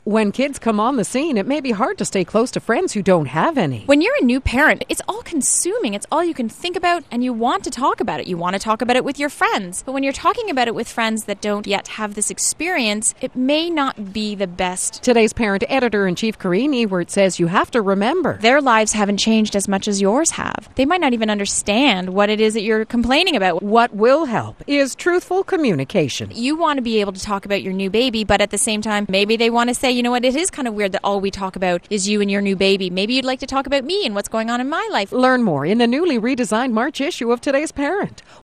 When kids come on the scene, it may be hard to stay close to friends who don't have any. When you're a new parent, it's all consuming. It's all you can think about, and you want to talk about it. You want to talk about it with your friends. But when you're talking about it with friends that don't yet have this experience, it may not be the best. Today's Parent Editor-in-Chief Corinne Ewert says you have to remember their lives haven't changed as much as yours have. They might not even understand what it is that you're complaining about. What will help is truthful communication. You want to be able to talk about your new baby, but at the same time, maybe they want to say, you know what, it is kind of weird that all we talk about is you and your new baby. Maybe you'd like to talk about me and what's going on in my life. Learn more in the newly redesigned March issue of Today's Parent.